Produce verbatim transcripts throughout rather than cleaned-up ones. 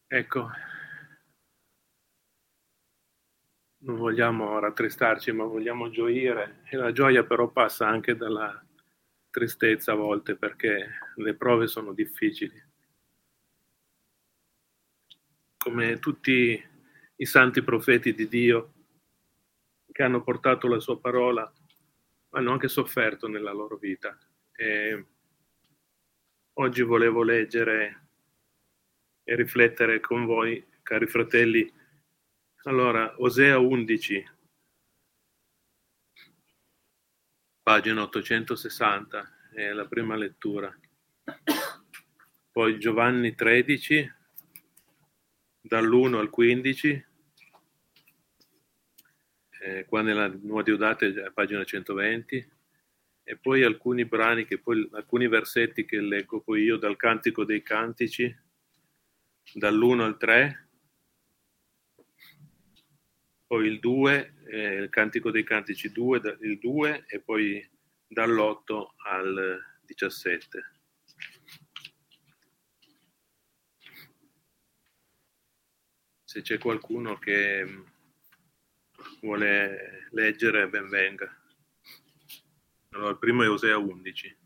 Ecco, non vogliamo rattristarci, ma vogliamo gioire e la gioia però passa anche dalla tristezza a volte perché le prove sono difficili. Come tutti i santi profeti di Dio che hanno portato la sua parola, hanno anche sofferto nella loro vita. E oggi volevo leggere e riflettere con voi, cari fratelli. Allora, Osea undici, pagina ottocentosessanta, è la prima lettura. Poi Giovanni tredici, dall'uno al quindici, eh, qua nella Nuova Diodate, pagina centoventi, e poi alcuni brani, che poi, alcuni versetti che leggo poi io dal Cantico dei Cantici, dall'uno al tre, poi il due, eh, il Cantico dei Cantici due, il due, e poi dall'otto al diciassette. Se c'è qualcuno che vuole leggere, ben venga. Allora, il primo è Osea undici.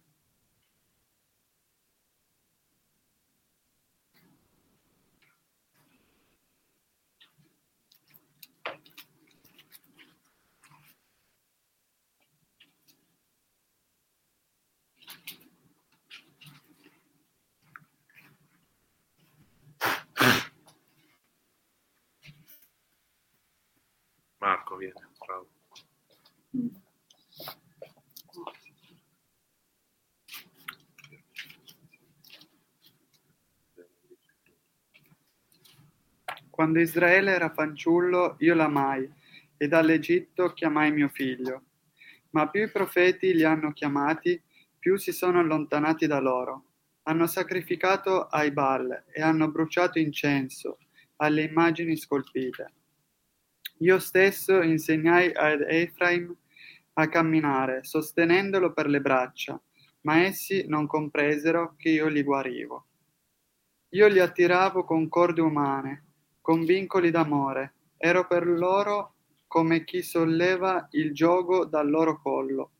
Marco, vieni, bravo. Quando Israele era fanciullo, io l'amai, e dall'Egitto chiamai mio figlio. Ma più i profeti li hanno chiamati, più si sono allontanati da loro. Hanno sacrificato ai Baal e hanno bruciato incenso alle immagini scolpite. Io stesso insegnai ad Efraim a camminare, sostenendolo per le braccia, ma essi non compresero che io li guarivo. Io li attiravo con corde umane, con vincoli d'amore, ero per loro come chi solleva il giogo dal loro collo,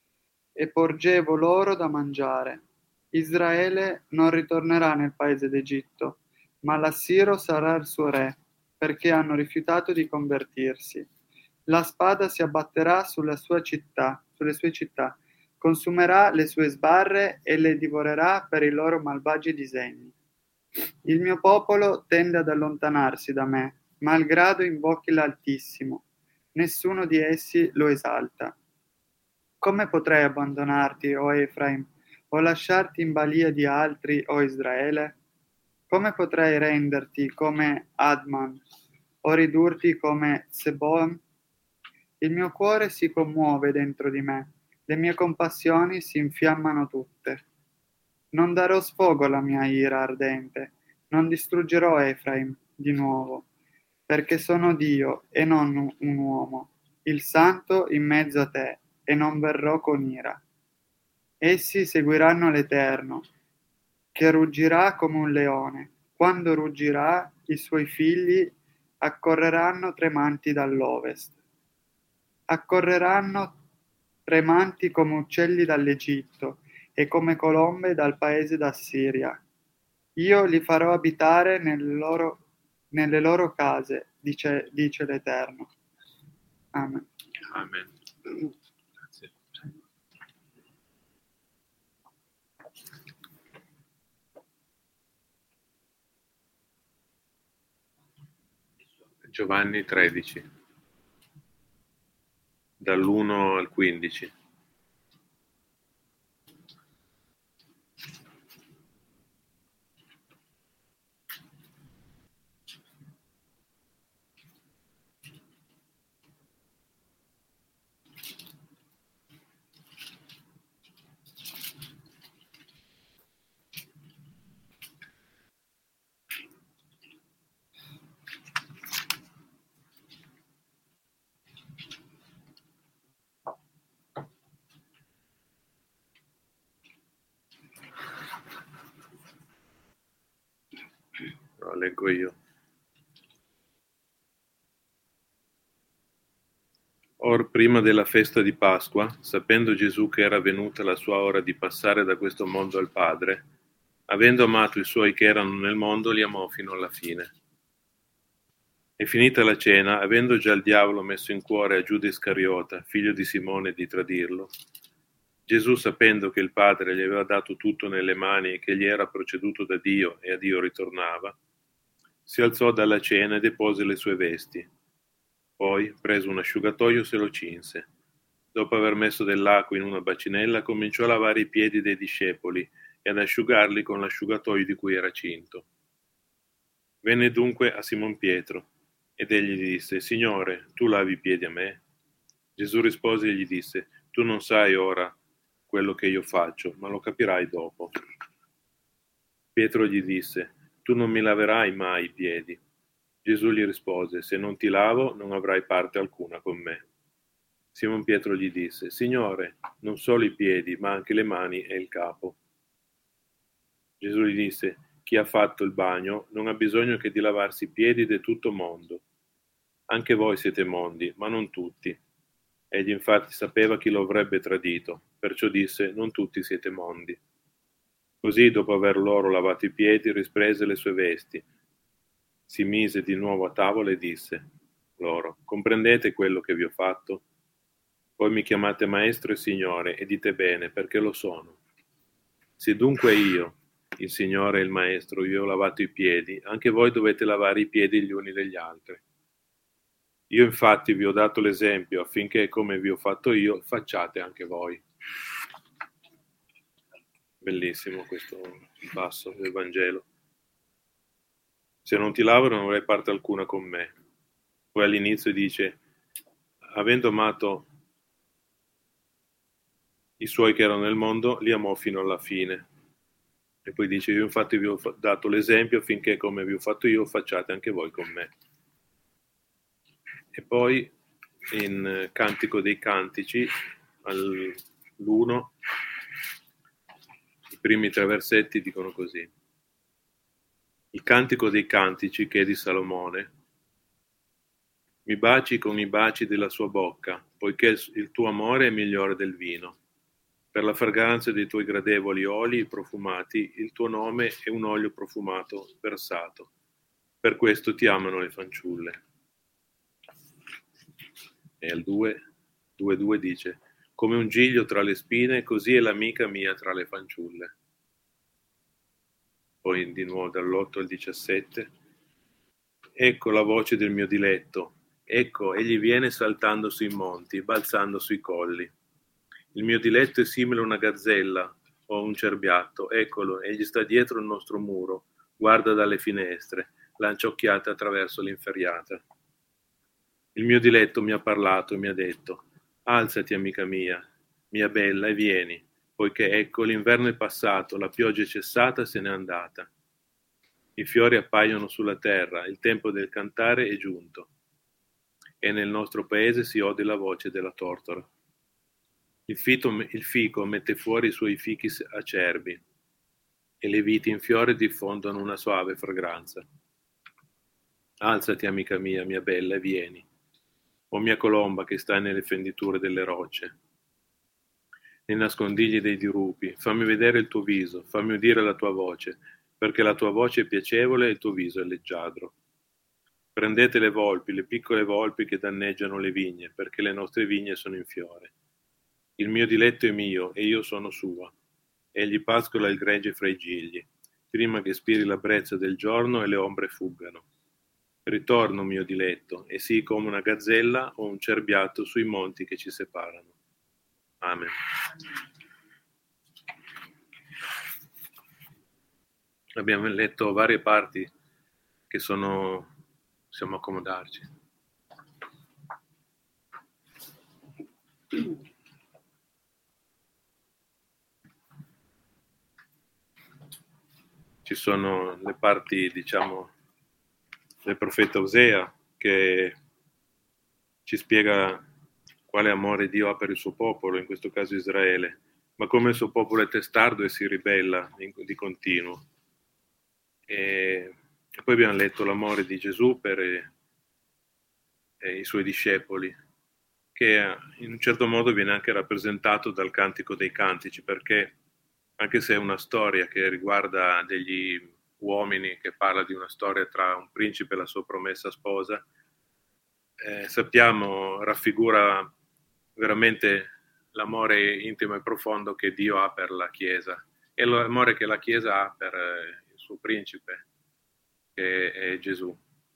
e porgevo loro da mangiare. Israele non ritornerà nel paese d'Egitto, ma l'Assiro sarà il suo re, perché hanno rifiutato di convertirsi. La spada si abbatterà sulla sua città, sulle sue città, consumerà le sue sbarre e le divorerà per i loro malvagi disegni. Il mio popolo tende ad allontanarsi da me, malgrado invochi l'Altissimo. Nessuno di essi lo esalta. Come potrei abbandonarti, o Efraim, o lasciarti in balia di altri, o Israele? Come potrei renderti come Adman, o ridurti come Zeboim? Il mio cuore si commuove dentro di me, le mie compassioni si infiammano tutte. Non darò sfogo alla mia ira ardente, non distruggerò Efraim di nuovo, perché sono Dio e non un uomo, il Santo in mezzo a te, e non verrò con ira. Essi seguiranno l'Eterno, che ruggirà come un leone. Quando ruggirà, i suoi figli accorreranno tremanti dall'ovest. Accorreranno tremanti come uccelli dall'Egitto e come colombe dal paese d'Assiria. Io li farò abitare nel loro, nelle loro case, dice, dice l'Eterno. Amen. Amen. Grazie. Giovanni tredici, dall'uno al quindici. Allora, leggo io. Or prima della festa di Pasqua, sapendo Gesù che era venuta la sua ora di passare da questo mondo al Padre, avendo amato i suoi che erano nel mondo, li amò fino alla fine. E finita la cena, avendo già il diavolo messo in cuore a Giuda Iscariota, figlio di Simone, di tradirlo, Gesù, sapendo che il Padre gli aveva dato tutto nelle mani e che gli era proceduto da Dio e a Dio ritornava, si alzò dalla cena e depose le sue vesti. Poi, preso un asciugatoio, se lo cinse. Dopo aver messo dell'acqua in una bacinella, cominciò a lavare i piedi dei discepoli e ad asciugarli con l'asciugatoio di cui era cinto. Venne dunque a Simon Pietro, ed egli gli disse: Signore, tu lavi i piedi a me? Gesù rispose e gli disse: Tu non sai ora quello che io faccio, ma lo capirai dopo. Pietro gli disse: Tu non mi laverai mai i piedi. Gesù gli rispose: Se non ti lavo, non avrai parte alcuna con me. Simon Pietro gli disse: Signore, non solo i piedi, ma anche le mani e il capo. Gesù gli disse: Chi ha fatto il bagno non ha bisogno che di lavarsi i piedi di tutto mondo. Anche voi siete mondi, ma non tutti. Egli infatti sapeva chi lo avrebbe tradito, perciò disse: Non tutti siete mondi. Così, dopo aver loro lavato i piedi, risprese le sue vesti, si mise di nuovo a tavola e disse loro: Comprendete quello che vi ho fatto? Poi mi chiamate maestro e signore, e dite bene, perché lo sono. Se dunque io, il Signore e il Maestro, vi ho lavato i piedi, anche voi dovete lavare i piedi gli uni degli altri. Io infatti vi ho dato l'esempio affinché, come vi ho fatto io, facciate anche voi. Bellissimo questo passo del Vangelo. Se non ti lavo non avrai parte alcuna con me. Poi all'inizio dice: avendo amato i suoi che erano nel mondo, li amò fino alla fine. E poi dice: io infatti vi ho dato l'esempio affinché, come vi ho fatto io, facciate anche voi con me. E poi in Cantico dei Cantici, all'uno, i primi tre versetti dicono così: il Cantico dei Cantici, che è di Salomone: mi baci con i baci della sua bocca, poiché il tuo amore è migliore del vino. Per la fragranza dei tuoi gradevoli oli profumati, il tuo nome è un olio profumato versato. Per questo ti amano le fanciulle. E al due, due due dice: come un giglio tra le spine, così è l'amica mia tra le fanciulle. Poi di nuovo dall'otto al diciassette: ecco la voce del mio diletto, ecco egli viene saltando sui monti, balzando sui colli. Il mio diletto è simile a una gazzella o a un cerbiatto, eccolo, egli sta dietro il nostro muro, guarda dalle finestre, lancia occhiate attraverso l'inferriata. Il mio diletto mi ha parlato e mi ha detto: alzati, amica mia, mia bella, e vieni, poiché ecco l'inverno è passato, la pioggia è cessata, se n'è andata. I fiori appaiono sulla terra, il tempo del cantare è giunto, e nel nostro paese si ode la voce della tortora. Il, fito, il fico mette fuori i suoi fichi acerbi, e le viti in fiore diffondono una suave fragranza. Alzati, amica mia, mia bella, e vieni, o mia colomba che sta nelle fenditure delle rocce, nei nascondigli dei dirupi, fammi vedere il tuo viso, fammi udire la tua voce, perché la tua voce è piacevole e il tuo viso è leggiadro. Prendete le volpi, le piccole volpi che danneggiano le vigne, perché le nostre vigne sono in fiore. Il mio diletto è mio e io sono sua. Egli pascola il gregge fra i gigli, prima che spiri la brezza del giorno e le ombre fuggano. Ritorno, mio diletto, e sii come una gazzella o un cerbiatto sui monti che ci separano. Amen. Abbiamo letto varie parti che sono, possiamo accomodarci. Ci sono le parti, diciamo, del profeta Osea, che ci spiega quale amore Dio ha per il suo popolo, in questo caso Israele, ma come il suo popolo è testardo e si ribella in, di continuo. E E poi abbiamo letto l'amore di Gesù per e, e i suoi discepoli, che in un certo modo viene anche rappresentato dal Cantico dei Cantici, perché anche se è una storia che riguarda degli uomini, che parla di una storia tra un principe e la sua promessa sposa, eh, sappiamo, raffigura veramente l'amore intimo e profondo che Dio ha per la Chiesa e l'amore che la Chiesa ha per eh, il suo principe, che è Gesù.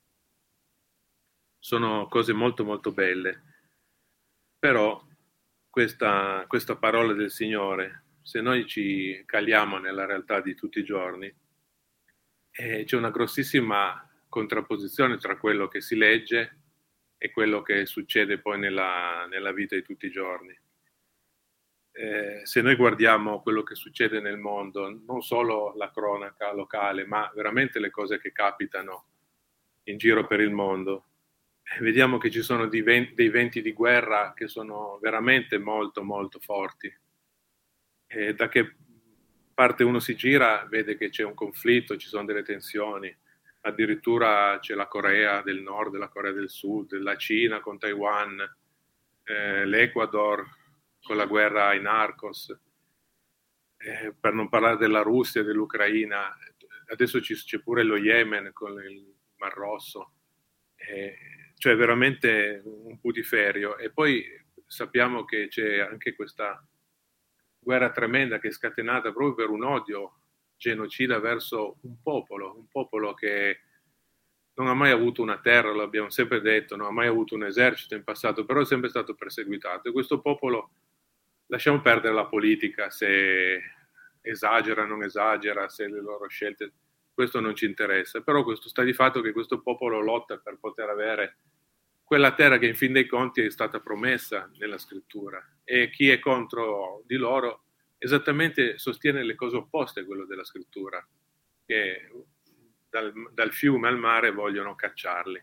Sono cose molto molto belle, però questa, questa parola del Signore, se noi ci caliamo nella realtà di tutti i giorni, eh, c'è una grossissima contrapposizione tra quello che si legge e quello che succede poi nella, nella vita di tutti i giorni. Eh, se noi guardiamo quello che succede nel mondo, non solo la cronaca locale, ma veramente le cose che capitano in giro per il mondo, eh, vediamo che ci sono dei venti, dei venti di guerra che sono veramente molto molto forti. E da che parte uno si gira vede che c'è un conflitto, ci sono delle tensioni, addirittura c'è la Corea del Nord, la Corea del Sud, la Cina con Taiwan, eh, l'Ecuador con la guerra ai narcos, eh, per non parlare della Russia e dell'Ucraina. Adesso ci, c'è pure lo Yemen con il Mar Rosso, eh, cioè veramente un putiferio. E poi sappiamo che c'è anche questa guerra tremenda che è scatenata proprio per un odio genocida verso un popolo, un popolo che non ha mai avuto una terra, lo abbiamo sempre detto, non ha mai avuto un esercito in passato, però è sempre stato perseguitato. E questo popolo, lasciamo perdere la politica, se esagera, non esagera, se le loro scelte, questo non ci interessa, però questo sta di fatto che questo popolo lotta per poter avere quella terra che in fin dei conti è stata promessa nella scrittura, e chi è contro di loro esattamente sostiene le cose opposte a quello della scrittura, che dal, dal fiume al mare vogliono cacciarli.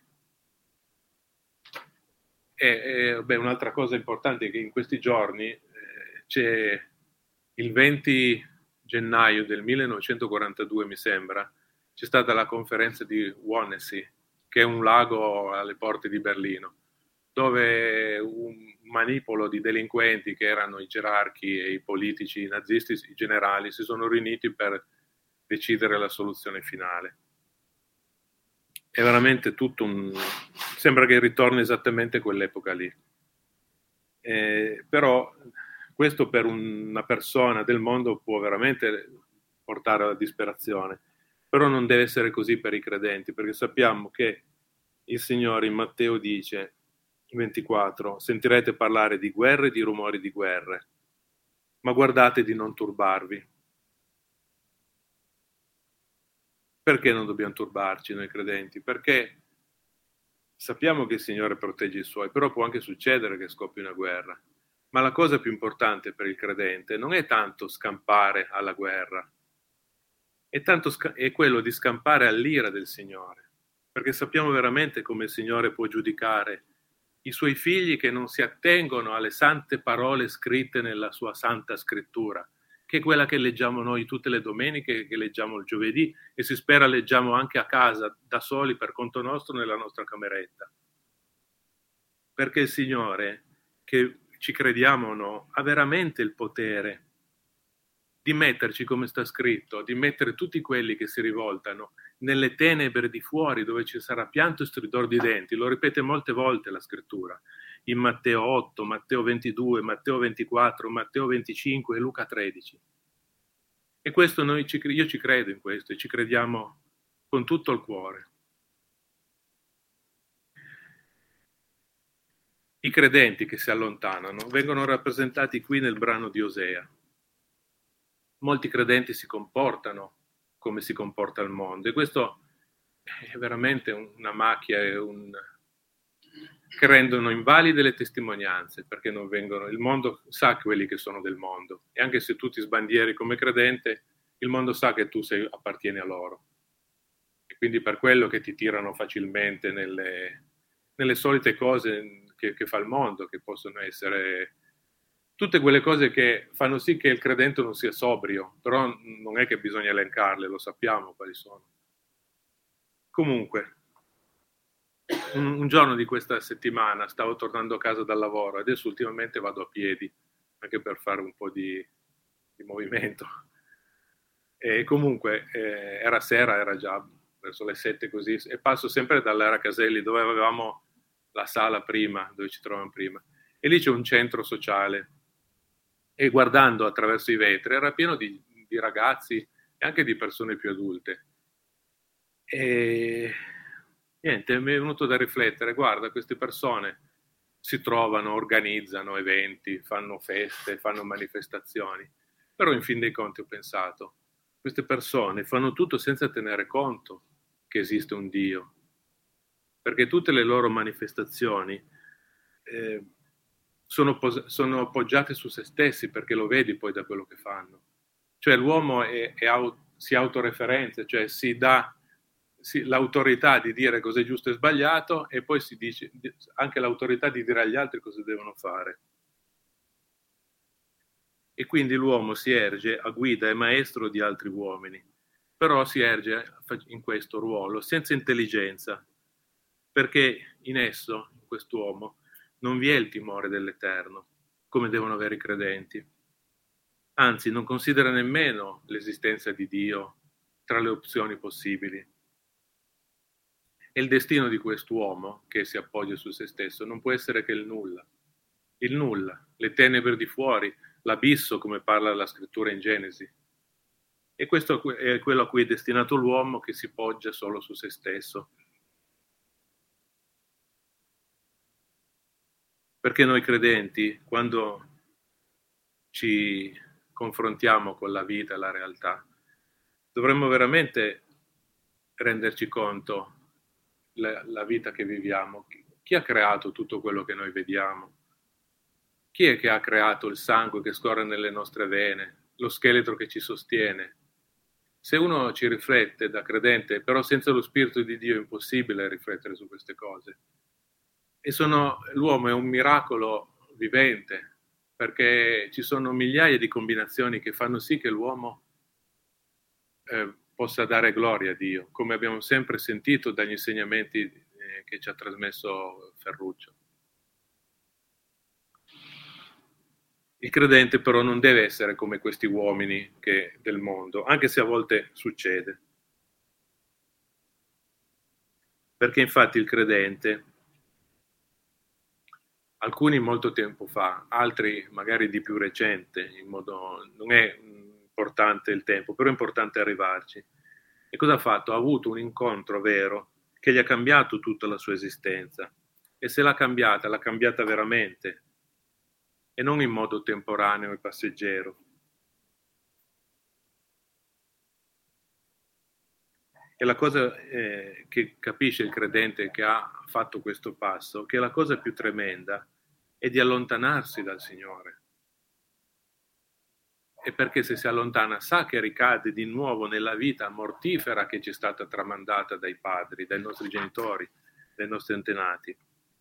E, e beh, un'altra cosa importante è che in questi giorni eh, c'è il venti gennaio del millenovecentoquarantadue, mi sembra, c'è stata la conferenza di Wannsee, che è un lago alle porte di Berlino, dove un manipolo di delinquenti che erano i gerarchi e i politici i nazisti, i generali, si sono riuniti per decidere la soluzione finale. È veramente tutto un... sembra che ritorni esattamente quell'epoca lì. Eh, però questo per una persona del mondo può veramente portare alla disperazione, però non deve essere così per i credenti, perché sappiamo che il Signore in Matteo dice ventiquattro: sentirete parlare di guerre e di rumori di guerre, ma guardate di non turbarvi. Perché non dobbiamo turbarci noi credenti? Perché sappiamo che il Signore protegge i Suoi, però può anche succedere che scoppi una guerra. Ma la cosa più importante per il credente non è tanto scampare alla guerra, è, tanto sca- è quello di scampare all'ira del Signore, perché sappiamo veramente come il Signore può giudicare i Suoi figli che non si attengono alle sante parole scritte nella Sua Santa Scrittura, che è quella che leggiamo noi tutte le domeniche, che leggiamo il giovedì e si spera leggiamo anche a casa, da soli, per conto nostro, nella nostra cameretta. Perché il Signore, che ci crediamo o no, ha veramente il potere di metterci, come sta scritto, di mettere tutti quelli che si rivoltano nelle tenebre di fuori, dove ci sarà pianto e stridor di denti. Lo ripete molte volte la scrittura, in Matteo otto, Matteo ventidue, Matteo ventiquattro, Matteo venticinque e Luca tredici. E questo noi ci, io ci credo in questo e ci crediamo con tutto il cuore. I credenti che si allontanano vengono rappresentati qui nel brano di Osea. Molti credenti si comportano come si comporta il mondo, e questo è veramente una macchia, è un... che rendono invalide le testimonianze, perché non vengono... il mondo sa quelli che sono del mondo, e anche se tu ti sbandieri come credente, il mondo sa che tu sei, appartieni a loro, e quindi per quello che ti tirano facilmente nelle, nelle solite cose che, che fa il mondo, che possono essere tutte quelle cose che fanno sì che il credente non sia sobrio, però non è che bisogna elencarle, lo sappiamo quali sono. Comunque, un, un giorno di questa settimana stavo tornando a casa dal lavoro, adesso ultimamente vado a piedi, anche per fare un po' di, di movimento. E comunque eh, era sera, era già verso le sette così, e passo sempre dall'Era Caselli dove avevamo la sala prima, dove ci trovavamo prima, e lì c'è un centro sociale, e guardando attraverso i vetri era pieno di, di ragazzi e anche di persone più adulte. E niente, mi è venuto da riflettere, guarda, queste persone si trovano, organizzano eventi, fanno feste, fanno manifestazioni, però in fin dei conti ho pensato, queste persone fanno tutto senza tenere conto che esiste un Dio, perché tutte le loro manifestazioni eh, sono, pos- sono appoggiate su se stessi, perché lo vedi poi da quello che fanno. Cioè l'uomo è, è au- si autoreferenza, cioè si dà si, l'autorità di dire cosa è giusto e sbagliato, e poi si dice anche l'autorità di dire agli altri cosa devono fare. E quindi l'uomo si erge a guida e maestro di altri uomini, però si erge in questo ruolo senza intelligenza, perché in esso, in quest'uomo, non vi è il timore dell'Eterno, come devono avere i credenti. Anzi, non considera nemmeno l'esistenza di Dio tra le opzioni possibili. E il destino di quest'uomo, che si appoggia su se stesso, non può essere che il nulla. Il nulla, le tenebre di fuori, l'abisso, come parla la scrittura in Genesi. E questo è quello a cui è destinato l'uomo, che si poggia solo su se stesso. Perché noi credenti, quando ci confrontiamo con la vita e la realtà, dovremmo veramente renderci conto la, la vita che viviamo. Chi ha creato tutto quello che noi vediamo? Chi è che ha creato il sangue che scorre nelle nostre vene, lo scheletro che ci sostiene? Se uno ci riflette da credente, però senza lo Spirito di Dio è impossibile riflettere su queste cose. E sono, l'uomo è un miracolo vivente, perché ci sono migliaia di combinazioni che fanno sì che l'uomo eh, possa dare gloria a Dio, come abbiamo sempre sentito dagli insegnamenti eh, che ci ha trasmesso Ferruccio. Il credente però non deve essere come questi uomini che, del mondo, anche se a volte succede. Perché infatti il credente, alcuni molto tempo fa, altri magari di più recente, in modo, non è importante il tempo, però è importante arrivarci. E cosa ha fatto? Ha avuto un incontro vero che gli ha cambiato tutta la sua esistenza. E se l'ha cambiata, l'ha cambiata veramente, e non in modo temporaneo e passeggero. E la cosa eh, che capisce il credente che ha fatto questo passo, che la cosa più tremenda è di allontanarsi dal Signore. E perché se si allontana sa che ricade di nuovo nella vita mortifera che ci è stata tramandata dai padri, dai nostri genitori, dai nostri antenati.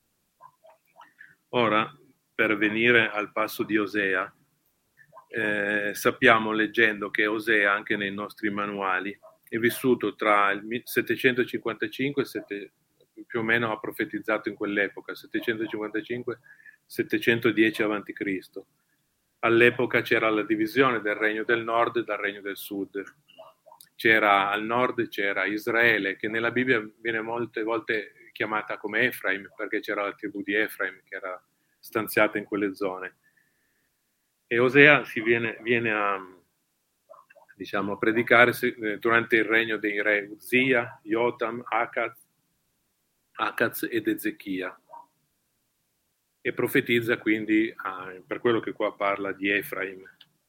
Ora, per venire al passo di Osea, eh, sappiamo leggendo che Osea, anche nei nostri manuali, è vissuto tra il settecentocinquantacinque e sette, più o meno ha profetizzato in quell'epoca, settecentocinquantacinque settecentodieci avanti Cristo. All'epoca c'era la divisione del regno del nord e del regno del sud. C'era al nord c'era Israele, che nella Bibbia viene molte volte chiamata come Efraim, perché c'era la tribù di Efraim che era stanziata in quelle zone. E Osea si viene, viene a, diciamo, a predicare durante il regno dei re Uzia, Jotam, Acaz, Acaz ed Ezechia. E profetizza quindi, ah, per quello che qua parla di Efraim.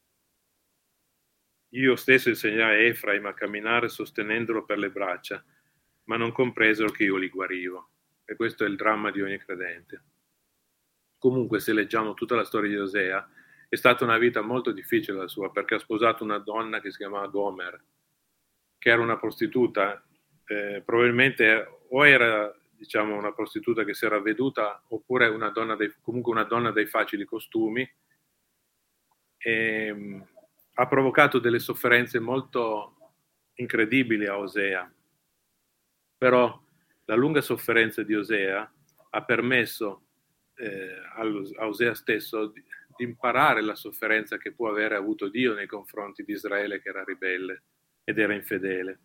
Io stesso insegnai a Efraim a camminare sostenendolo per le braccia, ma non compresero che io li guarivo. E questo è il dramma di ogni credente. Comunque, se leggiamo tutta la storia di Osea, è stata una vita molto difficile la sua, perché ha sposato una donna che si chiamava Gomer, che era una prostituta, eh, probabilmente o era, diciamo, una prostituta che si era veduta, oppure una donna dei, comunque una donna dai facili costumi, e ha provocato delle sofferenze molto incredibili a Osea, Però la lunga sofferenza di Osea ha permesso eh, a Osea stesso di, di imparare la sofferenza che può avere avuto Dio nei confronti di Israele, che era ribelle ed era infedele.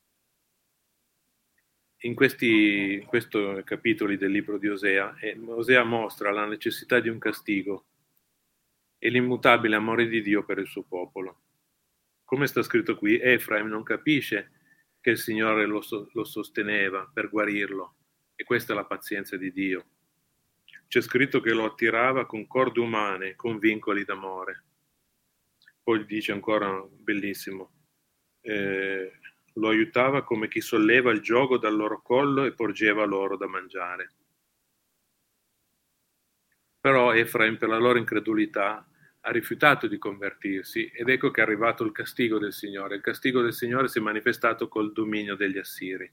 In questi in questo capitoli del libro di Osea, eh, Osea mostra la necessità di un castigo e l'immutabile amore di Dio per il suo popolo. Come sta scritto qui, Efraim non capisce che il Signore lo, so, lo sosteneva per guarirlo, e questa è la pazienza di Dio. C'è scritto che lo attirava con corde umane, con vincoli d'amore. Poi dice ancora, bellissimo, eh, lo aiutava come chi solleva il giogo dal loro collo e porgeva loro da mangiare. Però Efraim, per la loro incredulità, ha rifiutato di convertirsi, ed ecco che è arrivato il castigo del Signore. Il castigo del Signore si è manifestato col dominio degli Assiri.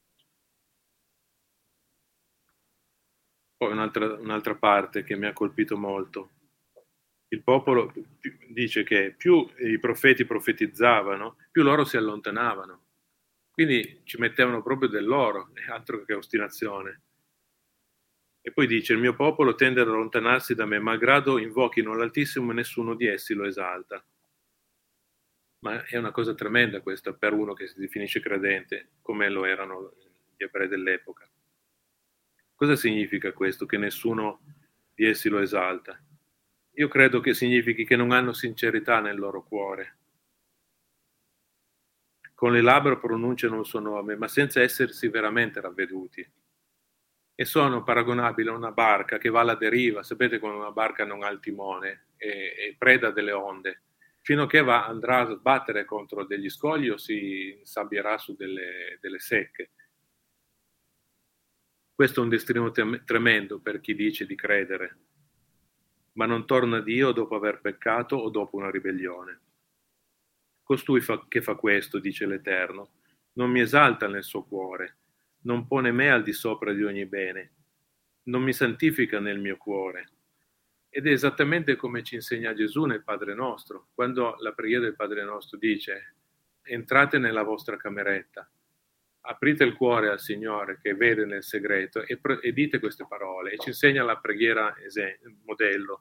Poi un'altra, un'altra parte che mi ha colpito molto. Il popolo dice che più i profeti profetizzavano, più loro si allontanavano. Quindi ci mettevano proprio del loro, altro che ostinazione. E poi dice, il mio popolo tende ad allontanarsi da me, malgrado invochino l'Altissimo e nessuno di essi lo esalta. Ma è una cosa tremenda questa per uno che si definisce credente, come lo erano gli ebrei dell'epoca. Cosa significa questo, che nessuno di essi lo esalta? Io credo che significhi che non hanno sincerità nel loro cuore. Con le labbra pronunciano il suo nome, ma senza essersi veramente ravveduti. E sono paragonabili a una barca che va alla deriva, sapete quando una barca non ha il timone e, e preda delle onde, fino a che va, andrà a sbattere contro degli scogli o si insabbierà su delle, delle secche. Questo è un destino tremendo per chi dice di credere, ma non torna a Dio dopo aver peccato o dopo una ribellione. Costui fa, che fa questo, dice l'Eterno, non mi esalta nel suo cuore, non pone me al di sopra di ogni bene, non mi santifica nel mio cuore. Ed è esattamente come ci insegna Gesù nel Padre Nostro, quando la preghiera del Padre Nostro dice: entrate nella vostra cameretta, aprite il cuore al Signore che vede nel segreto e, pre- e dite queste parole, e ci insegna la preghiera esen- modello,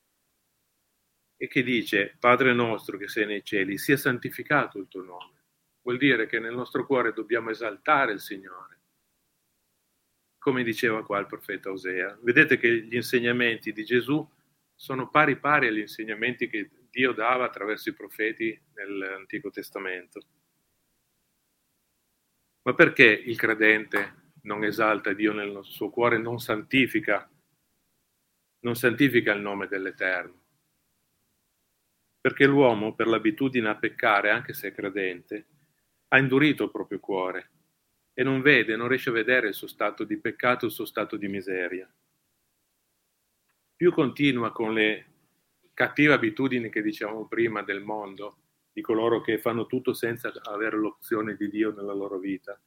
e che dice: Padre nostro che sei nei cieli, sia santificato il tuo nome. Vuol dire che nel nostro cuore dobbiamo esaltare il Signore, come diceva qua il profeta Osea. Vedete che gli insegnamenti di Gesù sono pari pari agli insegnamenti che Dio dava attraverso i profeti nell'Antico Testamento. Ma perché il credente non esalta Dio nel suo cuore, non santifica, non santifica il nome dell'Eterno? Perché l'uomo, per l'abitudine a peccare, anche se è credente, ha indurito il proprio cuore e non vede, non riesce a vedere il suo stato di peccato, il suo stato di miseria. Più continua con le cattive abitudini che dicevamo prima del mondo, di coloro che fanno tutto senza avere l'opzione di Dio nella loro vita,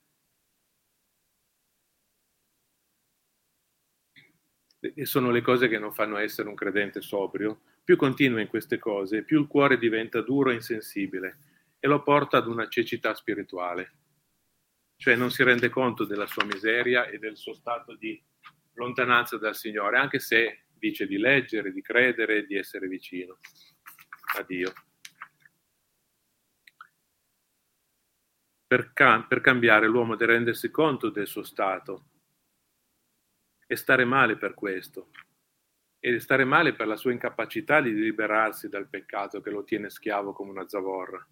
e sono le cose che non fanno essere un credente sobrio, più continua in queste cose, più il cuore diventa duro e insensibile e lo porta ad una cecità spirituale. Cioè non si rende conto della sua miseria e del suo stato di lontananza dal Signore, anche se dice di leggere, di credere, di essere vicino a Dio. Per, cam- per cambiare l'uomo deve rendersi conto del suo stato e stare male per questo, e stare male per la sua incapacità di liberarsi dal peccato che lo tiene schiavo come una zavorra.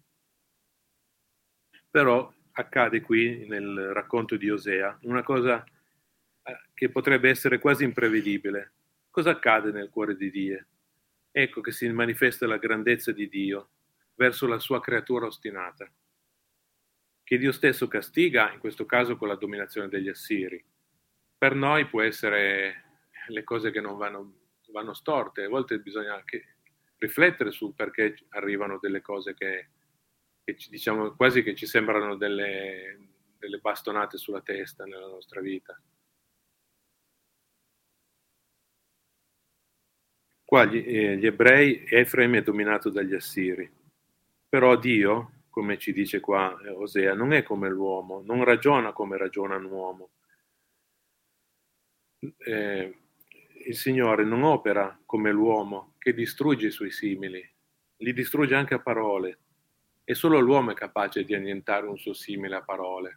Però accade qui nel racconto di Osea una cosa che potrebbe essere quasi imprevedibile. Cosa accade nel cuore di Dio? Ecco che si manifesta la grandezza di Dio verso la sua creatura ostinata, che Dio stesso castiga, in questo caso con la dominazione degli Assiri. Per noi può essere le cose che non vanno, vanno storte, a volte bisogna anche riflettere su perché arrivano delle cose che, che ci, diciamo quasi che ci sembrano delle, delle bastonate sulla testa nella nostra vita. Qua gli, eh, gli ebrei, Efraim è dominato dagli Assiri, però Dio come ci dice qua eh, Osea, non è come l'uomo, non ragiona come ragiona un uomo. Eh, il Signore non opera come l'uomo che distrugge i suoi simili, li distrugge anche a parole, e solo l'uomo è capace di annientare un suo simile a parole.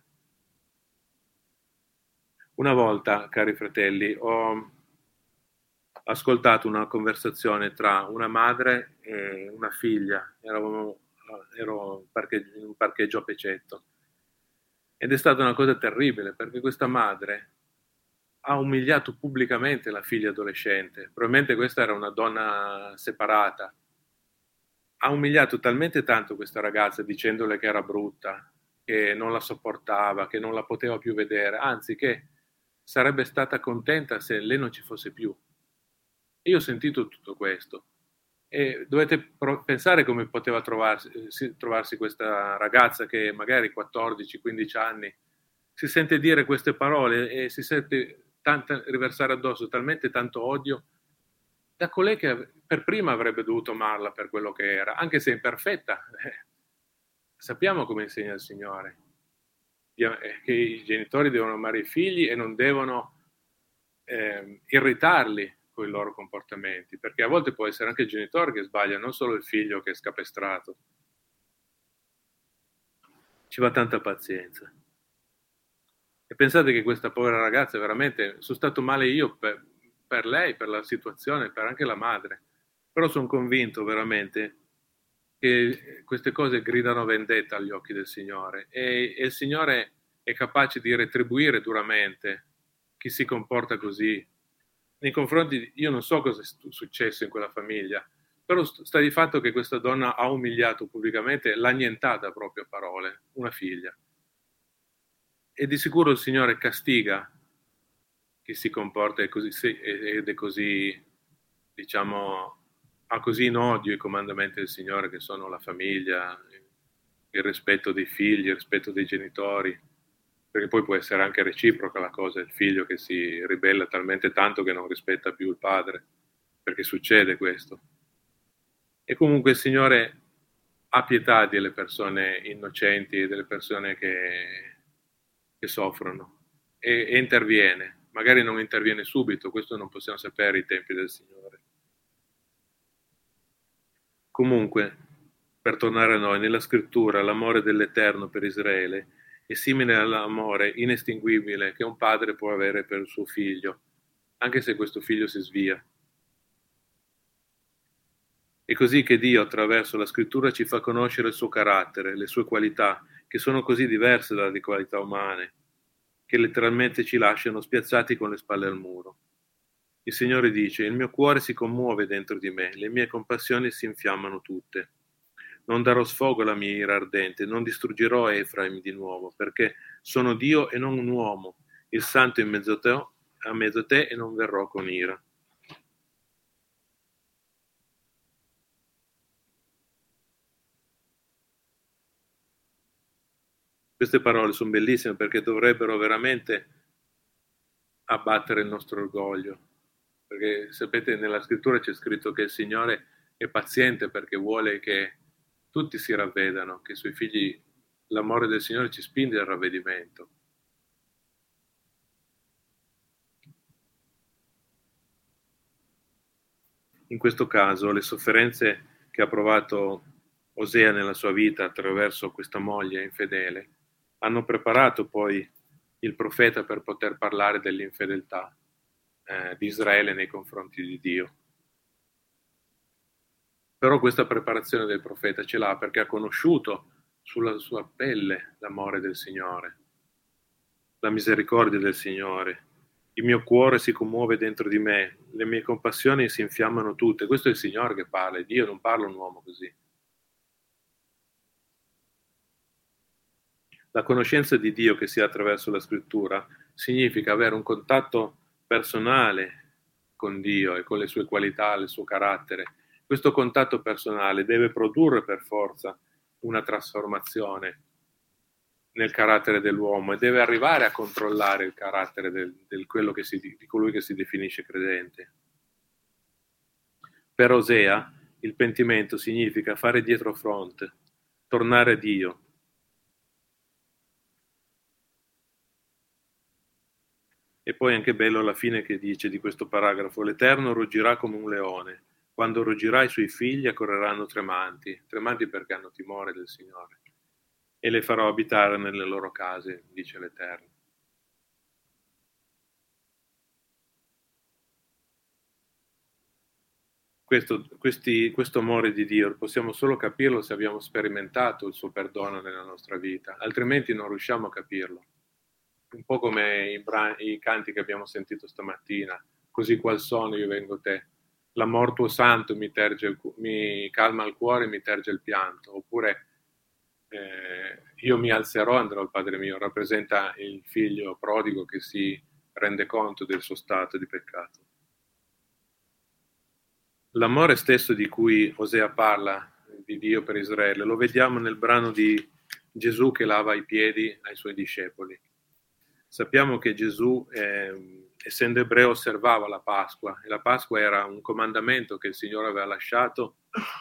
Una volta, cari fratelli, ho ascoltato una conversazione tra una madre e una figlia, ero, ero in un parcheggio a Pecetto, ed è stata una cosa terribile perché questa madre ha umiliato pubblicamente la figlia adolescente, probabilmente questa era una donna separata, ha umiliato talmente tanto questa ragazza dicendole che era brutta, che non la sopportava, che non la poteva più vedere, anzi che sarebbe stata contenta se lei non ci fosse più. Io ho sentito tutto questo e dovete pro- pensare come poteva trovarsi, eh, trovarsi questa ragazza che magari quattordici quindici anni si sente dire queste parole e si sente tanta, riversare addosso talmente tanto odio da colei che per prima avrebbe dovuto amarla per quello che era, anche se imperfetta. Eh, sappiamo come insegna il Signore, che i genitori devono amare i figli e non devono eh, irritarli con i loro comportamenti, perché a volte può essere anche il genitore che sbaglia, non solo il figlio che è scapestrato. Ci va tanta pazienza. E pensate che questa povera ragazza veramente, sono stato male io per, per lei, per la situazione, per anche la madre, però sono convinto veramente che queste cose gridano vendetta agli occhi del Signore e, e il Signore è capace di retribuire duramente chi si comporta così. Nei confronti di, io non so cosa è successo in quella famiglia, però sta di fatto che questa donna ha umiliato pubblicamente, l'ha annientata proprio a parole, una figlia. E di sicuro il Signore castiga chi si comporta ed è così, diciamo, ha così in odio i comandamenti del Signore, che sono la famiglia, il rispetto dei figli, il rispetto dei genitori, perché poi può essere anche reciproca la cosa, il figlio che si ribella talmente tanto che non rispetta più il padre, perché succede questo. E comunque il Signore ha pietà delle persone innocenti, delle persone che, che soffrono, e, e interviene. Magari non interviene subito, questo non possiamo sapere i tempi del Signore. Comunque, per tornare a noi, nella scrittura l'amore dell'Eterno per Israele è simile all'amore inestinguibile che un padre può avere per il suo figlio, anche se questo figlio si svia. È così che Dio, attraverso la scrittura, ci fa conoscere il suo carattere, le sue qualità, che sono così diverse dalle qualità umane, che letteralmente ci lasciano spiazzati con le spalle al muro. Il Signore dice: il mio cuore si commuove dentro di me, le mie compassioni si infiammano tutte. Non darò sfogo alla mia ira ardente, non distruggerò Efraim di nuovo, perché sono Dio e non un uomo, il Santo in mezzo a te, a mezzo a te e non verrò con ira. Queste parole sono bellissime perché dovrebbero veramente abbattere il nostro orgoglio, perché sapete nella scrittura c'è scritto che il Signore è paziente perché vuole che tutti si ravvedano, che i suoi figli, l'amore del Signore ci spinge al ravvedimento. In questo caso le sofferenze che ha provato Osea nella sua vita attraverso questa moglie infedele hanno preparato poi il profeta per poter parlare dell'infedeltà eh, di Israele nei confronti di Dio. Però questa preparazione del profeta ce l'ha perché ha conosciuto sulla sua pelle l'amore del Signore, la misericordia del Signore. Il mio cuore si commuove dentro di me, le mie compassioni si infiammano tutte. Questo è il Signore che parla, Dio non parla un uomo così. La conoscenza di Dio che si ha attraverso la scrittura significa avere un contatto personale con Dio e con le sue qualità, il suo carattere. Questo contatto personale deve produrre per forza una trasformazione nel carattere dell'uomo e deve arrivare a controllare il carattere del, del quello che si, di colui che si definisce credente. Per Osea il pentimento significa fare dietro fronte, tornare a Dio. E poi è anche bello alla fine che dice di questo paragrafo: l'Eterno ruggirà come un leone, quando ruggirà i suoi figli accorreranno tremanti, tremanti perché hanno timore del Signore, e le farò abitare nelle loro case, dice l'Eterno. Questo, questi, questo amore di Dio possiamo solo capirlo se abbiamo sperimentato il suo perdono nella nostra vita, altrimenti non riusciamo a capirlo. Un po' come i, bran- i canti che abbiamo sentito stamattina, così qual sono io vengo te, l'amor tuo santo mi, terge il, mi calma il cuore, mi terge il pianto, oppure eh, io mi alzerò, andrò al Padre mio, rappresenta il figlio prodigo che si rende conto del suo stato di peccato. L'amore stesso di cui Osea parla, di Dio per Israele, lo vediamo nel brano di Gesù che lava i piedi ai suoi discepoli. Sappiamo che Gesù, eh, essendo ebreo, osservava la Pasqua, e la Pasqua era un comandamento che il Signore aveva lasciato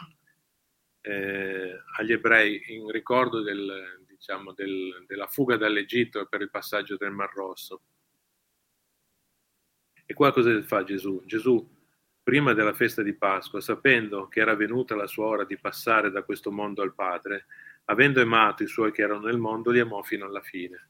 eh, agli ebrei in ricordo del, diciamo, del, della fuga dall'Egitto e per il passaggio del Mar Rosso. E qua cosa fa Gesù? Gesù, prima della festa di Pasqua, sapendo che era venuta la sua ora di passare da questo mondo al Padre, avendo amato i suoi che erano nel mondo, li amò fino alla fine.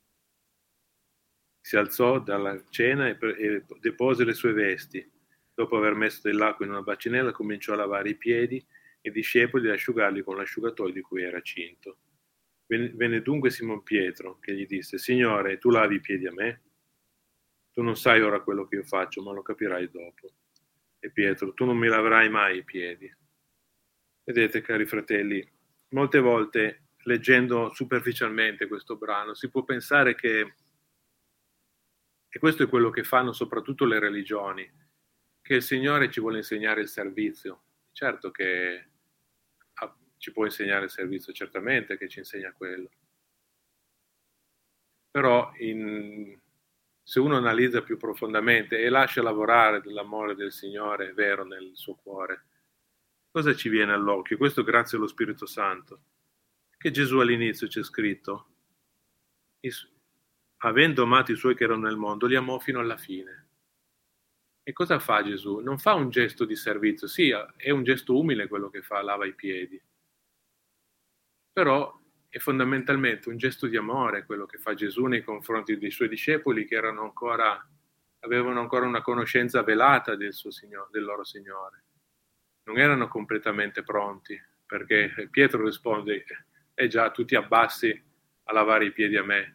Si alzò dalla cena e, e depose le sue vesti. Dopo aver messo dell'acqua in una bacinella, cominciò a lavare i piedi e i discepoli ad asciugarli con l'asciugatoio di cui era cinto. Venne dunque Simon Pietro, che gli disse: Signore, tu lavi i piedi a me? Tu non sai ora quello che io faccio, ma lo capirai dopo. E Pietro: tu non mi laverai mai i piedi. Vedete, cari fratelli, molte volte, leggendo superficialmente questo brano, si può pensare che, e questo è quello che fanno soprattutto le religioni, che il Signore ci vuole insegnare il servizio. Certo che ci può insegnare il servizio, certamente che ci insegna quello. Però in, se uno analizza più profondamente e lascia lavorare dell'amore del Signore vero nel suo cuore, cosa ci viene all'occhio? Questo grazie allo Spirito Santo, che Gesù all'inizio c'è scritto: avendo amato i suoi che erano nel mondo, li amò fino alla fine. E cosa fa Gesù? Non fa un gesto di servizio, sì, è un gesto umile quello che fa, lava i piedi, però è fondamentalmente un gesto di amore quello che fa Gesù nei confronti dei suoi discepoli che erano ancora, avevano ancora una conoscenza velata del, suo Signore, del loro Signore. Non erano completamente pronti, perché Pietro risponde: eh già, tu ti abbassi a lavare i piedi a me.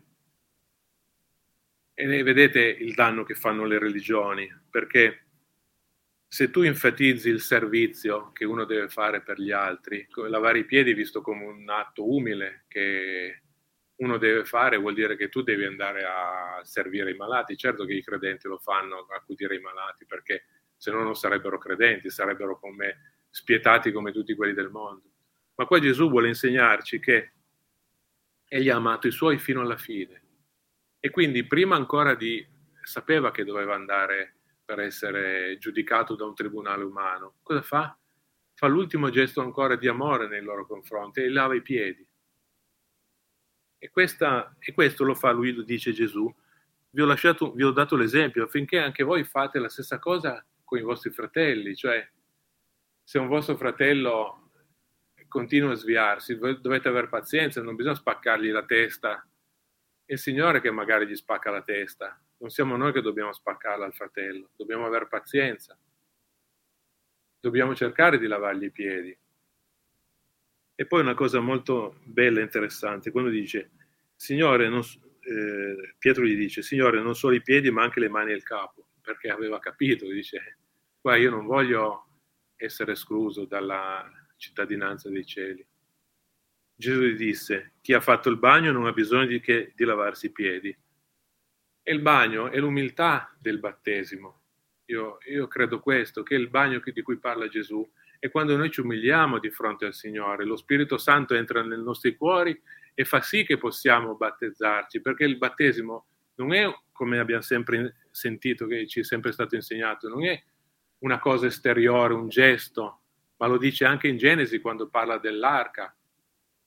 E vedete il danno che fanno le religioni, perché se tu enfatizzi il servizio che uno deve fare per gli altri, lavare i piedi visto come un atto umile che uno deve fare, vuol dire che tu devi andare a servire i malati. Certo che i credenti lo fanno, a accudire i malati, perché se no non sarebbero credenti, sarebbero come spietati come tutti quelli del mondo. Ma qua Gesù vuole insegnarci che egli ha amato i suoi fino alla fine. E quindi prima ancora di, sapeva che doveva andare per essere giudicato da un tribunale umano. Cosa fa? Fa l'ultimo gesto ancora di amore nei loro confronti e lava i piedi. E, questa, e questo lo fa lui, lo dice Gesù. Vi ho, lasciato, vi ho dato l'esempio affinché anche voi fate la stessa cosa con i vostri fratelli. Cioè, se un vostro fratello continua a sviarsi, dovete avere pazienza, non bisogna spaccargli la testa. È il Signore che magari gli spacca la testa, non siamo noi che dobbiamo spaccarla al fratello, dobbiamo avere pazienza, dobbiamo cercare di lavargli i piedi. E poi una cosa molto bella e interessante, quando dice, Signore, non, eh, Pietro gli dice, Signore, non solo i piedi ma anche le mani e il capo, perché aveva capito, dice, qua io non voglio essere escluso dalla cittadinanza dei cieli. Gesù gli disse: chi ha fatto il bagno non ha bisogno di, che, di lavarsi i piedi. E il bagno è l'umiltà del battesimo. Io, io credo questo, che il bagno di cui parla Gesù è quando noi ci umiliamo di fronte al Signore. Lo Spirito Santo entra nei nostri cuori e fa sì che possiamo battezzarci, perché il battesimo non è, come abbiamo sempre sentito, che ci è sempre stato insegnato, non è una cosa esteriore, un gesto, ma lo dice anche in Genesi quando parla dell'arca.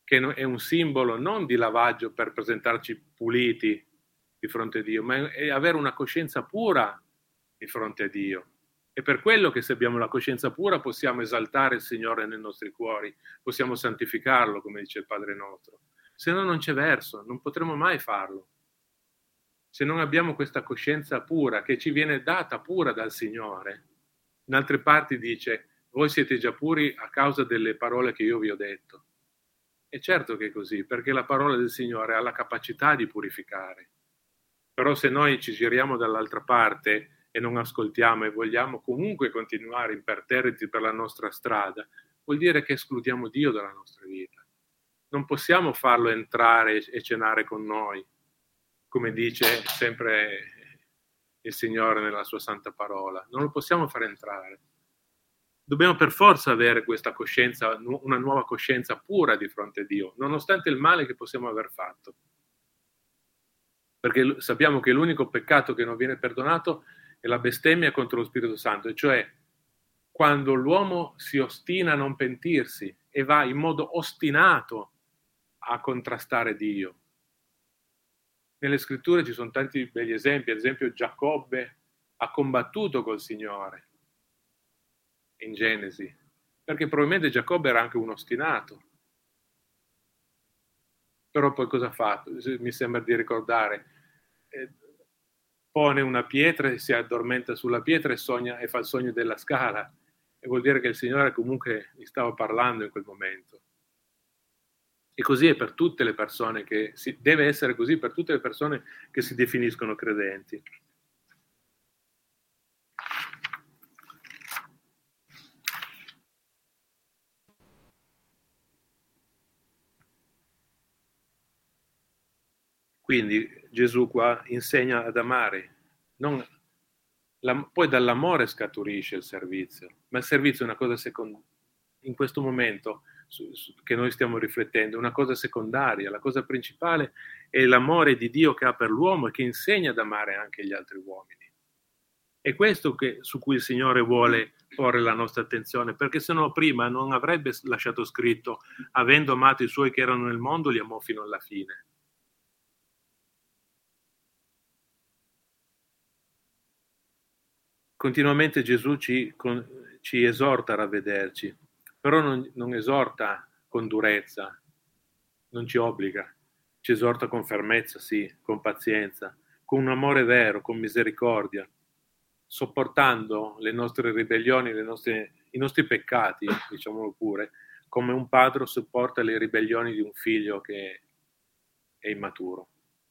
che è un simbolo non di lavaggio per presentarci puliti di fronte a Dio, ma è avere una coscienza pura di fronte a Dio. È per quello che se abbiamo la coscienza pura possiamo esaltare il Signore nei nostri cuori, possiamo santificarlo, come dice il Padre nostro. Se no non c'è verso, non potremo mai farlo. Se non abbiamo questa coscienza pura, che ci viene data pura dal Signore. In altre parti dice, voi siete già puri a causa delle parole che io vi ho detto. E certo che è così, perché la parola del Signore ha la capacità di purificare. Però se noi ci giriamo dall'altra parte e non ascoltiamo e vogliamo comunque continuare imperterriti per la nostra strada, vuol dire che escludiamo Dio dalla nostra vita. Non possiamo farlo entrare e cenare con noi, come dice sempre il Signore nella sua santa parola. Non lo possiamo far entrare. Dobbiamo per forza avere questa coscienza, una nuova coscienza pura di fronte a Dio, nonostante il male che possiamo aver fatto. Perché sappiamo che l'unico peccato che non viene perdonato è la bestemmia contro lo Spirito Santo, e cioè quando l'uomo si ostina a non pentirsi e va in modo ostinato a contrastare Dio. Nelle scritture ci sono tanti begli esempi, ad esempio Giacobbe ha combattuto col Signore in Genesi, perché probabilmente Giacobbe era anche un ostinato. Però poi cosa ha fatto? Mi sembra di ricordare, eh, pone una pietra e si addormenta sulla pietra e, sogna, e fa il sogno della scala, e vuol dire che il Signore comunque gli stava parlando in quel momento. E così è per tutte le persone che si, deve essere così per tutte le persone che si definiscono credenti. Quindi Gesù qua insegna ad amare, non, la, poi dall'amore scaturisce il servizio, ma il servizio è una cosa secondaria. In questo momento su, su, che noi stiamo riflettendo, è una cosa secondaria. La cosa principale è l'amore di Dio che ha per l'uomo e che insegna ad amare anche gli altri uomini. È questo che, su cui il Signore vuole porre la nostra attenzione, perché se no prima non avrebbe lasciato scritto: avendo amato i suoi che erano nel mondo, li amò fino alla fine. Continuamente Gesù ci, con, ci esorta a ravvederci, però non, non esorta con durezza, non ci obbliga, ci esorta con fermezza, sì, con pazienza, con un amore vero, con misericordia, sopportando le nostre ribellioni, le nostre, i nostri peccati, diciamolo pure, come un padre sopporta le ribellioni di un figlio che è immaturo.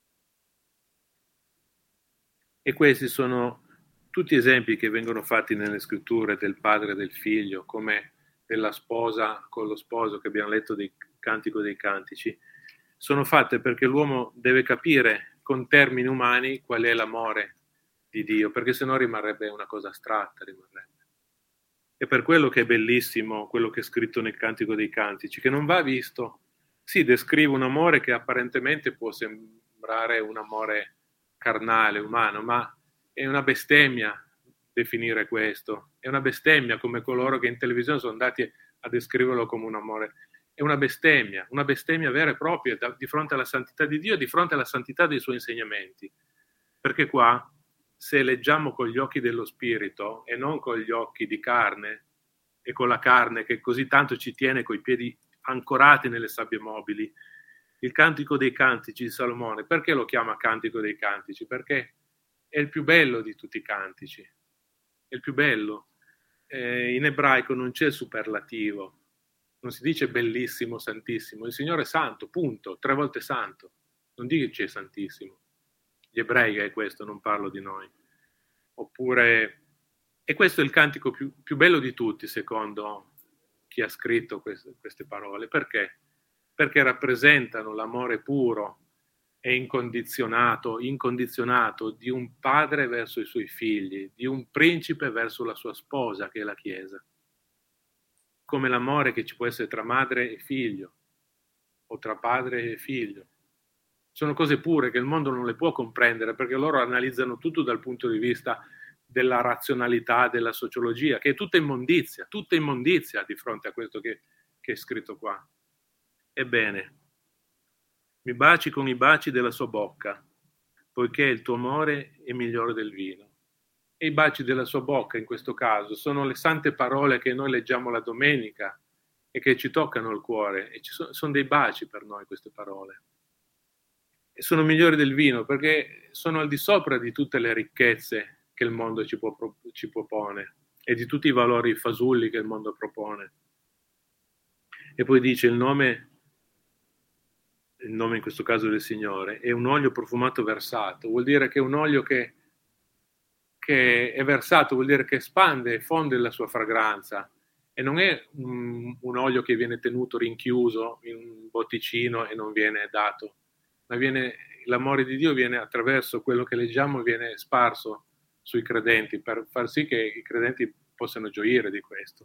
E questi sono tutti esempi che vengono fatti nelle scritture del padre e del figlio, come della sposa con lo sposo che abbiamo letto del Cantico dei Cantici, sono fatte perché l'uomo deve capire con termini umani qual è l'amore di Dio, perché sennò rimarrebbe una cosa astratta, rimarrebbe. È per quello che è bellissimo quello che è scritto nel Cantico dei Cantici, che non va visto. Sì, descrive un amore che apparentemente può sembrare un amore carnale, umano, ma è una bestemmia definire questo. È una bestemmia come coloro che in televisione sono andati a descriverlo come un amore. È una bestemmia, una bestemmia vera e propria da, di fronte alla santità di Dio, di fronte alla santità dei suoi insegnamenti. Perché qua, se leggiamo con gli occhi dello spirito e non con gli occhi di carne, e con la carne che così tanto ci tiene coi piedi ancorati nelle sabbie mobili, il Cantico dei Cantici di Salomone, perché lo chiama Cantico dei Cantici? Perché è il più bello di tutti i cantici, è il più bello. Eh, in ebraico non c'è superlativo, non si dice bellissimo, santissimo, il Signore è santo, punto, tre volte santo, non dice santissimo. Gli ebrei è questo, non parlo di noi. Oppure, e questo è il cantico più, più bello di tutti, secondo chi ha scritto queste, queste parole. Perché? Perché rappresentano l'amore puro e incondizionato, incondizionato di un padre verso i suoi figli, di un principe verso la sua sposa, che è la Chiesa. Come l'amore che ci può essere tra madre e figlio, o tra padre e figlio. Sono cose pure che il mondo non le può comprendere, perché loro analizzano tutto dal punto di vista della razionalità, della sociologia, che è tutta immondizia, tutta immondizia di fronte a questo che, che è scritto qua. Ebbene, mi baci con i baci della sua bocca, poiché il tuo amore è migliore del vino. E i baci della sua bocca, in questo caso, sono le sante parole che noi leggiamo la domenica e che ci toccano il cuore. E ci sono, sono dei baci per noi queste parole. E sono migliori del vino perché sono al di sopra di tutte le ricchezze che il mondo ci, può, ci propone e di tutti i valori fasulli che il mondo propone. E poi dice il nome, il nome in questo caso del Signore, è un olio profumato versato. Vuol dire che è un olio che, che è versato, vuol dire che espande e fonde la sua fragranza. E non è un, un olio che viene tenuto rinchiuso in un botticino e non viene dato. Ma viene, l'amore di Dio viene attraverso quello che leggiamo, viene sparso sui credenti per far sì che i credenti possano gioire di questo.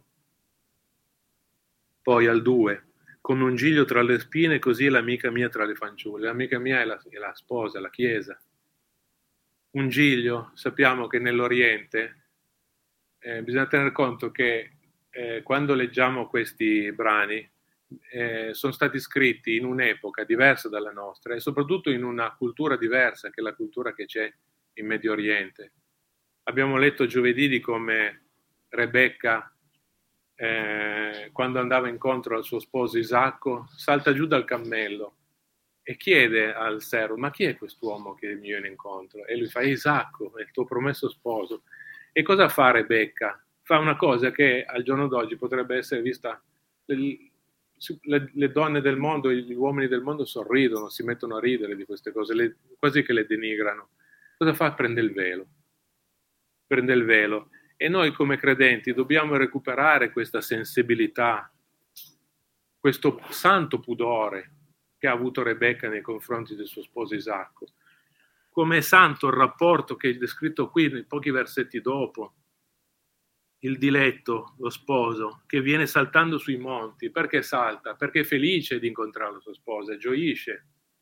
Poi al due, come un giglio tra le spine, così è l'amica mia tra le fanciulle. L'amica mia è la, è la sposa, la chiesa. Un giglio, sappiamo che nell'Oriente eh, bisogna tener conto che eh, quando leggiamo questi brani Eh, sono stati scritti in un'epoca diversa dalla nostra e soprattutto in una cultura diversa che è la cultura che c'è in Medio Oriente. Abbiamo letto giovedì di come Rebecca, eh, quando andava incontro al suo sposo Isacco, salta giù dal cammello e chiede al servo: ma chi è quest'uomo che mi viene incontro? E lui fa: Isacco, è il tuo promesso sposo. E cosa fa Rebecca? Fa una cosa che al giorno d'oggi potrebbe essere vista... Le, le donne del mondo, gli uomini del mondo sorridono, si mettono a ridere di queste cose, le, quasi che le denigrano. Cosa fa? Prende il velo. Prende il velo. E noi come credenti dobbiamo recuperare questa sensibilità, questo santo pudore che ha avuto Rebecca nei confronti del suo sposo Isacco. Come è santo il rapporto che è descritto qui nei pochi versetti dopo. Il diletto, lo sposo, che viene saltando sui monti. Perché salta? Perché è felice di incontrare la sua sposa, gioisce.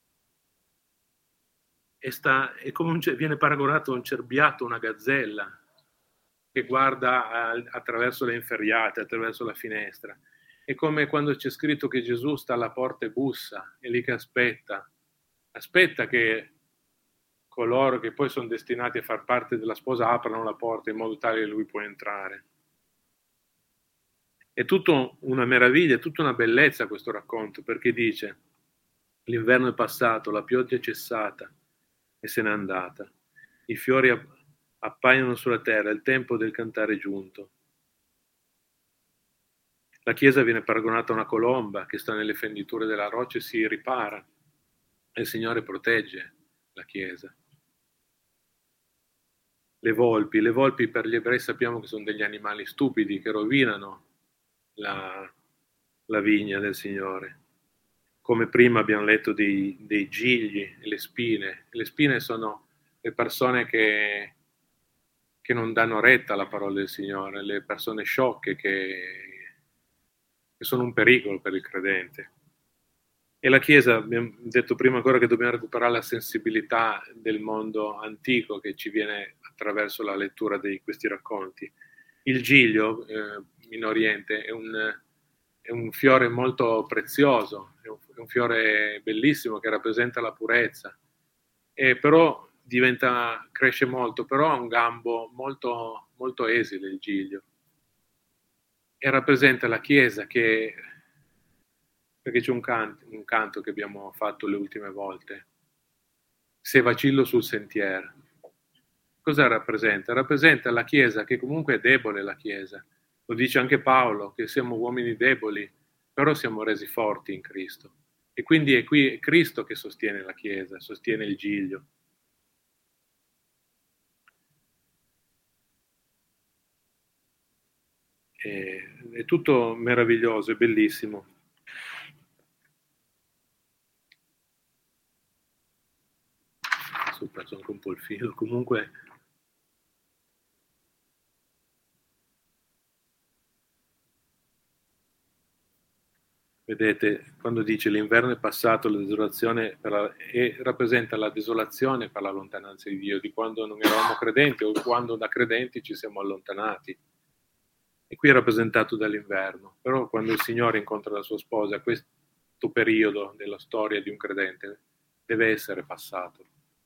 E, sta, e come un, viene paragonato a un cerbiato, una gazzella, che guarda a, attraverso le inferriate, attraverso la finestra. È come quando c'è scritto che Gesù sta alla porta e bussa, è lì che aspetta. Aspetta che coloro che poi sono destinati a far parte della sposa aprano la porta in modo tale che lui può entrare. È tutto una meraviglia, è tutta una bellezza questo racconto, perché dice: l'inverno è passato, la pioggia è cessata e se n'è andata, i fiori appaiono sulla terra, il tempo del cantare è giunto. La chiesa viene paragonata a una colomba che sta nelle fenditure della roccia e si ripara, e il Signore protegge la chiesa. Le volpi, le volpi per gli ebrei sappiamo che sono degli animali stupidi che rovinano la, la vigna del Signore. Come prima abbiamo letto dei, dei gigli e le spine. Le spine sono le persone che, che non danno retta alla parola del Signore, le persone sciocche che, che sono un pericolo per il credente. E la Chiesa, abbiamo detto prima ancora che dobbiamo recuperare la sensibilità del mondo antico che ci viene attraverso la lettura di questi racconti. Il giglio eh, in Oriente è un, è un fiore molto prezioso, è un, è un fiore bellissimo che rappresenta la purezza, e però diventa, cresce molto, però ha un gambo molto, molto esile il giglio, e rappresenta la Chiesa che... perché c'è un canto, un canto che abbiamo fatto le ultime volte, se vacillo sul sentiero. Cosa rappresenta? Rappresenta la Chiesa che comunque è debole, la Chiesa. Lo dice anche Paolo, che siamo uomini deboli, però siamo resi forti in Cristo. E quindi è qui è Cristo che sostiene la Chiesa, sostiene il giglio. È, è tutto meraviglioso, è bellissimo. Ho perso anche un po' il filo, comunque vedete, quando dice l'inverno è passato, la desolazione per la, e rappresenta la desolazione per la lontananza di Dio, di quando non eravamo credenti o quando da credenti ci siamo allontanati. E qui è rappresentato dall'inverno, però quando il Signore incontra la sua sposa, quest, questo periodo della storia di un credente deve essere passato.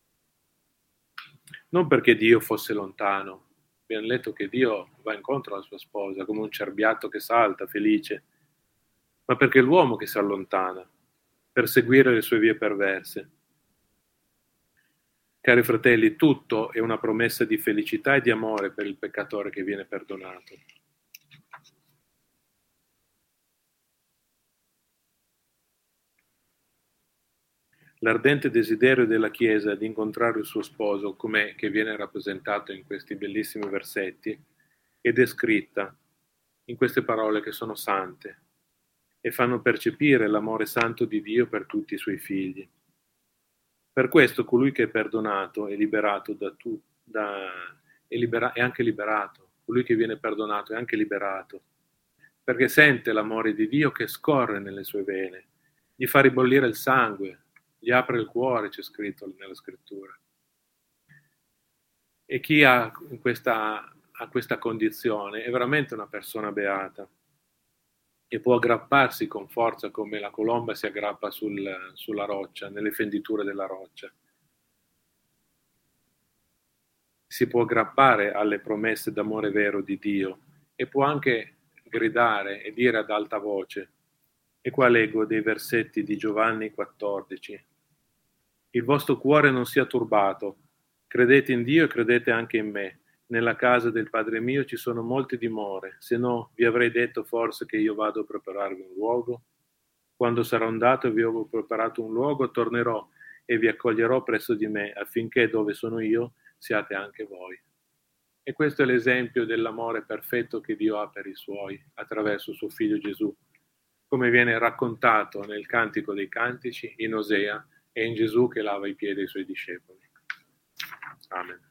Non perché Dio fosse lontano, abbiamo letto che Dio va incontro alla sua sposa come un cerbiatto che salta, felice, ma perché è l'uomo che si allontana per seguire le sue vie perverse. Cari fratelli, tutto è una promessa di felicità e di amore per il peccatore che viene perdonato. L'ardente desiderio della Chiesa di incontrare il suo sposo, com'è che viene rappresentato in questi bellissimi versetti, è descritta in queste parole che sono sante e fanno percepire l'amore santo di Dio per tutti i suoi figli. Per questo colui che è perdonato è liberato da tu, da, è, libera, è anche liberato, colui che viene perdonato è anche liberato, perché sente l'amore di Dio che scorre nelle sue vene, gli fa ribollire il sangue, gli apre il cuore, c'è scritto nella scrittura. E chi ha questa, ha questa condizione è veramente una persona beata e può aggrapparsi con forza come la colomba si aggrappa sul, sulla roccia, nelle fenditure della roccia. Si può aggrappare alle promesse d'amore vero di Dio e può anche gridare e dire ad alta voce. E qua leggo dei versetti di Giovanni quattordici. Il vostro cuore non sia turbato, credete in Dio e credete anche in me. Nella casa del Padre mio ci sono molte dimore, se no vi avrei detto forse che io vado a prepararvi un luogo. Quando sarò andato e vi avrò preparato un luogo, tornerò e vi accoglierò presso di me, affinché dove sono io siate anche voi. E questo è l'esempio dell'amore perfetto che Dio ha per i suoi, attraverso suo figlio Gesù, come viene raccontato nel Cantico dei Cantici, in Osea e in Gesù che lava i piedi ai suoi discepoli. Amen.